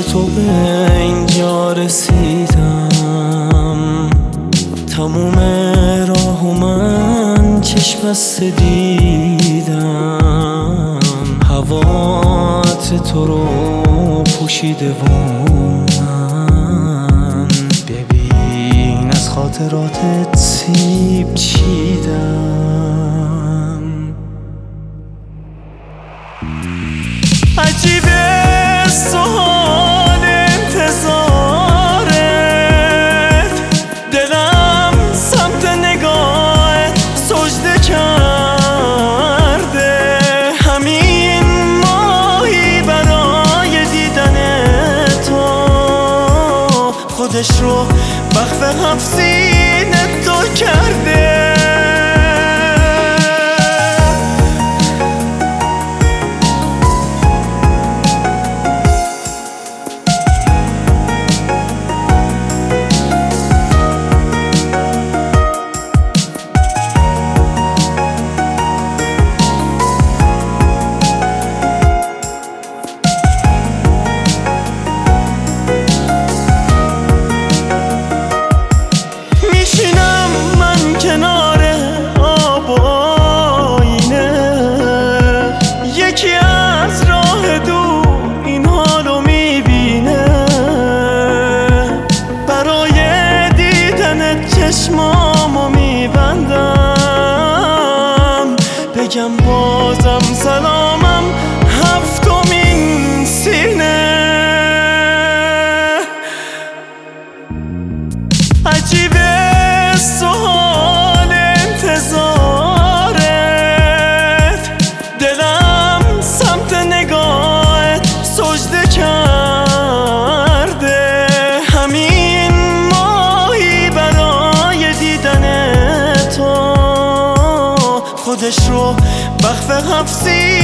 تو به اینجا رسیدم، تموم راهو من چشم بسته دیدم. هوات تو رو پوشیده و من ببین از خاطراتت سیب چیدم. عجیبه سوال انتظارت، دلم سمت نگاهت سجده کرده. همین ماهی برای دیدن تو خودش رو وقف هفت سینه تو کرده. یکی از راه دور این حالو میبینه، برای دیدن چشمامو میبندم. بگم بازم سلامم هفتمین سینه. عجیبه سوال انتظارت، دلم سمت نگاهت سجده کرده. همین ماهی برای دیدن تو خودش رو وقف هفت